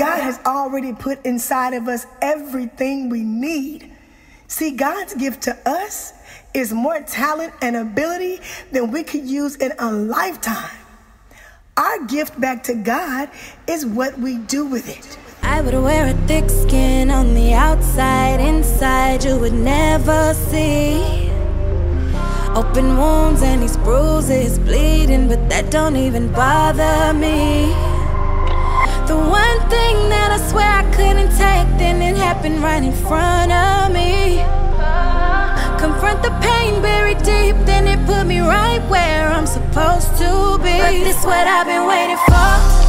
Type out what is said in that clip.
God has already put inside of us everything we need. See, God's gift to us is more talent and ability than we could use in a lifetime. Our gift back to God is what we do with it. I would wear a thick skin on the outside, inside you would never see. Open wounds and these bruises bleeding, but that don't even bother me. The one thing that I swear I couldn't take, then it happened right in front of me. Confront the pain buried deep, then it put me right where I'm supposed to be. But this what I've been waiting for.